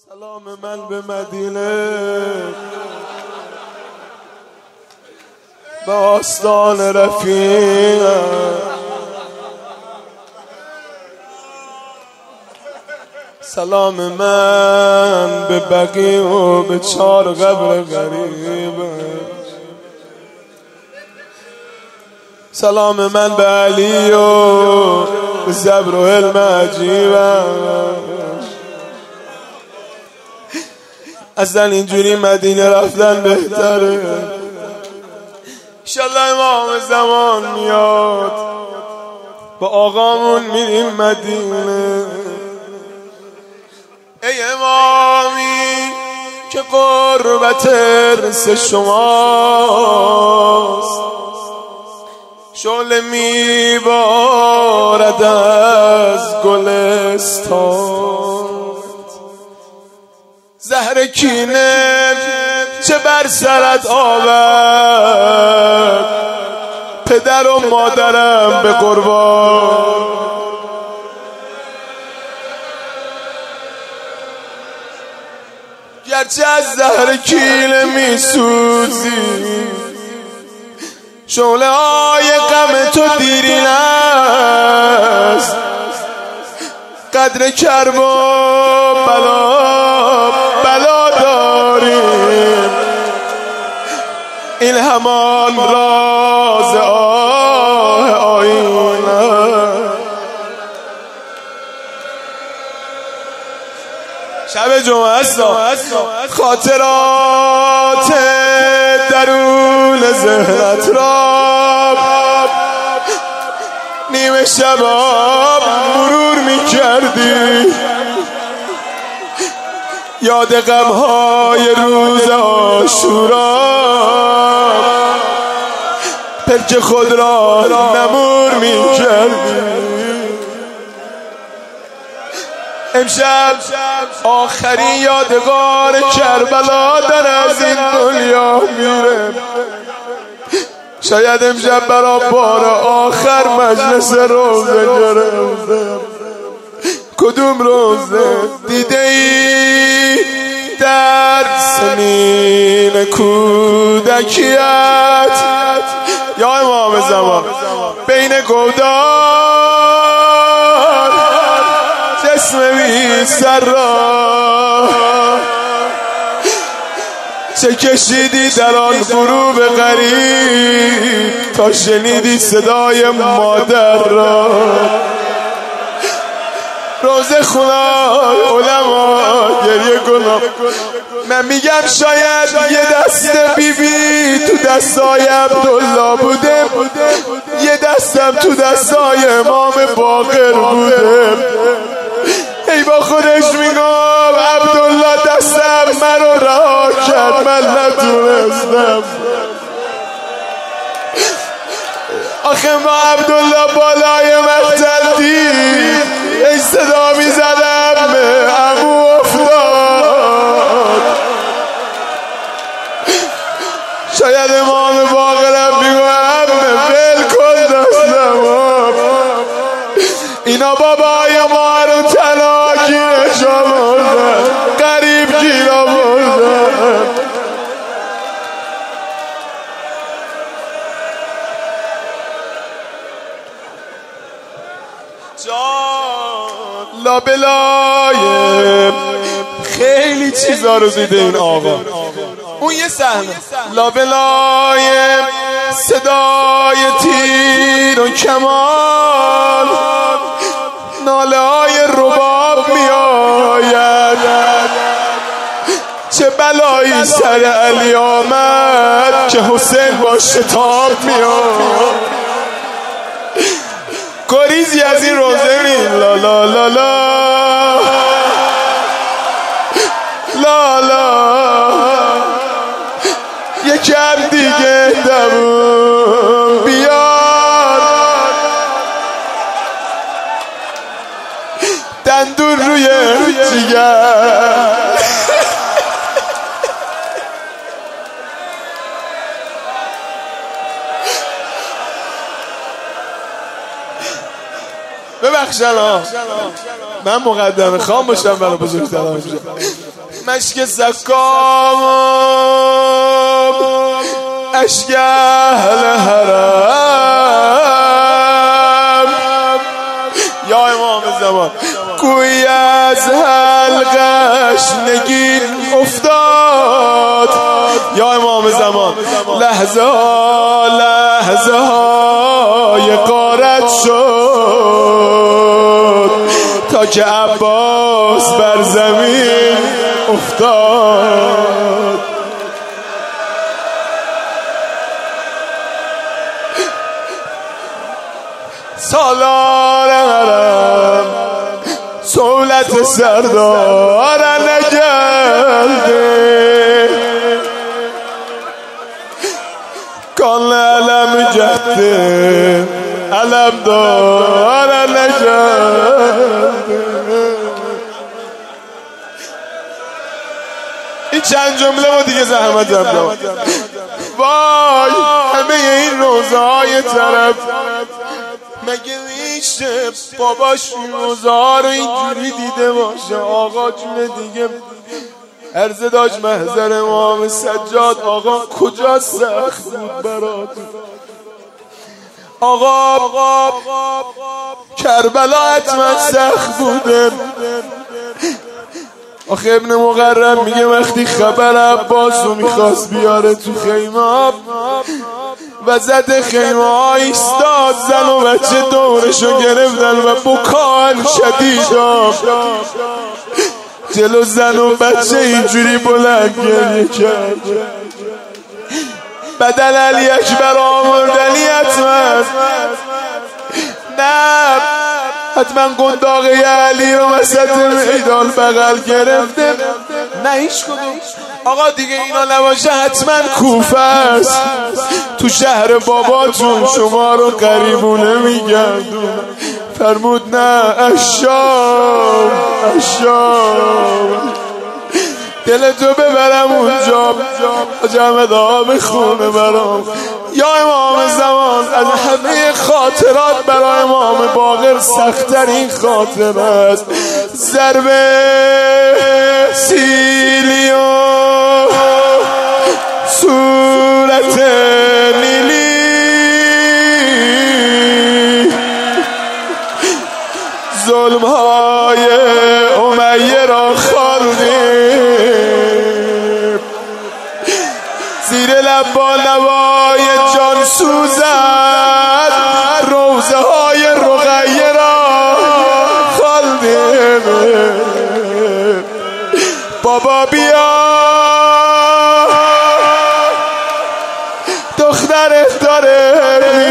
سلام من به مدینه، به آستان رفیق، سلام من به بقیع و به 4 قبر غریب، سلام من به علی و به صبر و علم عجیب. اصلا اینجوری مدینه رفتن بهتره. انشالله امام زمان میاد، با آقامون میریم مدینه. ای امامی که قربت ارث شماست، شعله میبارد از گلستان، زهر کینه چه بر سرت آورد، پدر و مادرم به قربان. گرچه از زهر کینه میسوزی، شعله های غم تو دیرین است، قدر کرب و بلا داریم، این همان راز آینه. شب جمعه است، خاطرات درون ذهنت را نیمه شباب مرور می‌کردی، یاد غم‌های روز عاشورا پرچه خود را نمور می‌کردی. امشب آخرین یادگار کربلا در از این دنیا میره. شاید امشب برا بار آخر مجلس روزه گرفته. کدوم روزه دیده ای در سنین کودکیت یا امام زمان بین گودار جسم بی سر را چه کشیدی در آن غروب غریب تا شنیدی صدای مادر را. روزه خونای علما گریه کنم. من میگم شاید یه دست بیبی تو دستای عبدالله بوده، یه دستم تو دستای امام باقر بوده. ای با خودش میگم عبدالله دستم منو رها کرد، من نتونستم. آخه ما عبدالله بالای مقتل دید، ای صدا میزدم عمو افتاد. شاید امام باقرم میگم ول کن دستم، اینا بابای ما رو تنها گیرش آوردن، قریب گیر آوردن. لابلای خیلی چیزا رو دیده این آقا. اون یه صحنه لابلای صدای تیر و کمان، ناله های رباب می آید. چه بلایی سر علی آمد که حسین با شتاب می آید. گریزی از این روزه می لا لا لا لا لا لا. یکم دیگه دمون بیار، دندون روی جگر. ببخشن من مقدم خام باشم برای بزرگتران. مشک سکام اشک اهل حرم یا امام زمان گویی از حلقش نگین افتاد یا امام زمان لحظه های غارت شد تا که عباس بر زمین افتاد. سالار حرم سولت سردار نگلده کان علم جهده علم دار نگلده. این چند جمله ما دیگه زحمت هم دار. وای همه این روزه های طرف مگه میشه باباش روزا رو اینجوری دیده باشه؟ آقا جون دیگه عرضه داشت محضر امام سجاد آقا کجا سخت بود برات؟ آقا کربلا حتما سخت بوده. آخه ابن مقرب میگه وقتی خبر عباس رو میخواست بیاره تو خیمه وسط خیمه ها ایستاد، زن و بچه دورشو گرفتن و بکان شدیدا جلو زن و بچه اینجوری بلند گریه کرد. بدل علی اکبر آمردنی حتما گنداقه علی رو وسط میدان بغل گرفته. نه هیچ کدوم آقا دیگه اینا نباشه حتما کوفه است. تو شهر باباتون شما رو قریبونه میگردون. فرمود نه الشام دل تو ببرم اونجا جمع آب خونه برام. یا امام زمان از همه خاطرات برای امام باقر سخت‌ترین خاطر است ضربه سیلی و صورت نیلی ظلم‌های امیه را خواندیم زیر لب با نوای جان سوزد روزه های رقیه را خواندیم. بابا بیا دخترت داره